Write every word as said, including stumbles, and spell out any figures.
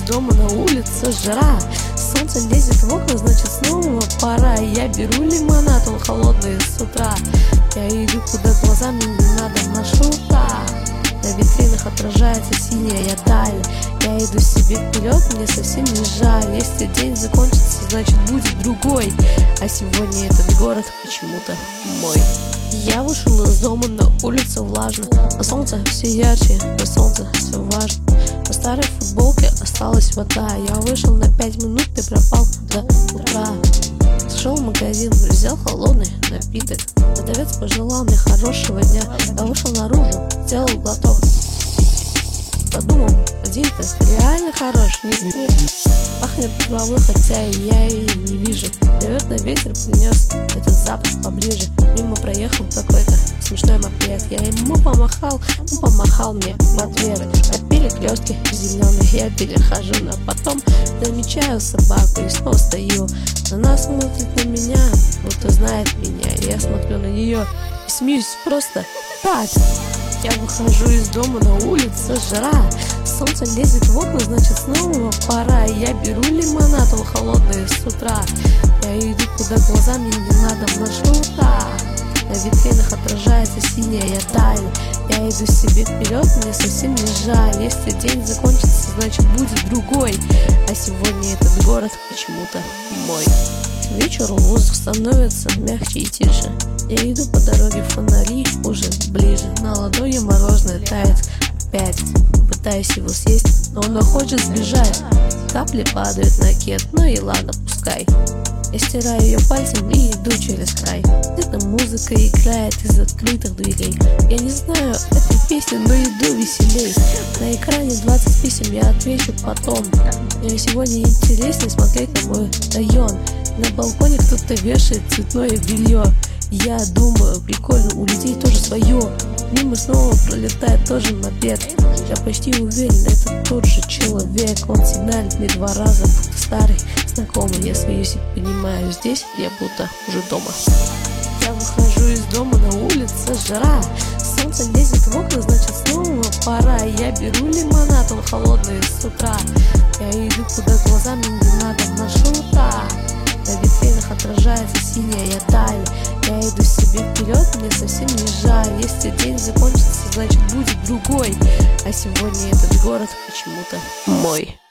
дома, на улице жара. Солнце лезет в окна, значит снова пора. Я беру лимонад, он холодный с утра. Я иду, куда глазам мне не надо, маршрута. На витринах отражается синяя даль. Я иду себе вперед, мне совсем не жаль. Если день закончится, значит будет другой. А сегодня этот город почему-то мой. Я вышел из дома, на улице влажно, а солнце все ярче, на солнце все важно. На старой футболке осталась вода. Я вышел на пять минут и пропал до утра. Зашел в магазин, взял холодный напиток. Продавец пожелал мне хорошего дня. Я вышел наружу, сделал глоток. Подумал, один-то реально хорош, не знаю. Пахнет травой, хотя и я ее не вижу. Наверное, ветер принес этот запах поближе. Мимо проехал какой-то смешной мопед. Я ему помахал, он помахал мне в ответ. От перекрестки зеленый я перехожу, но потом замечаю собаку и снова стою. Она смотрит на меня, будто знает меня. Я смотрю на нее и смеюсь просто так. Я выхожу из дома, на улице жара. Солнце лезет в окна, значит снова пора. Я беру лимонад, он холодный с утра. Я иду, куда глазам мне не надо, маршрута. На витринах отражается синяя даль. Я иду себе вперед, мне совсем не жаль. Если день закончится, значит будет другой. А сегодня этот город почему-то мой. К вечеру воздух становится мягче и тише. Я иду по дороге, фонари уже ближе. На ладони морозное тает опять. Пытаюсь его съесть, но он не хочет сбежать. Капли падают на кет, ну и ладно, пускай. Я стираю ее пальцем и иду через край. Где-то музыка играет из открытых дверей. Я не знаю этой песни, но иду веселей. На экране двадцать писем, я отвечу потом. Мне сегодня интереснее смотреть на мой район. На балконе кто-то вешает цветное белье. Я думаю, прикольно, у людей тоже свое. Мимо снова пролетает тоже мопед. Я почти уверен, это тот же человек. Он сигналит мне два раза, будто старый знакомый. Я смеюсь и понимаю, здесь я будто уже дома. Я выхожу из дома, на улице жара. Солнце лезет в окна, значит снова пора. Я беру лимонад, он холодный с утра. Я иду, куда глазам мне не надо, маршрута. На витринах отражается синяя даль. Я иду себе вперед, мне совсем не жаль. Если день закончится, значит будет другой. А сегодня этот город почему-то мой.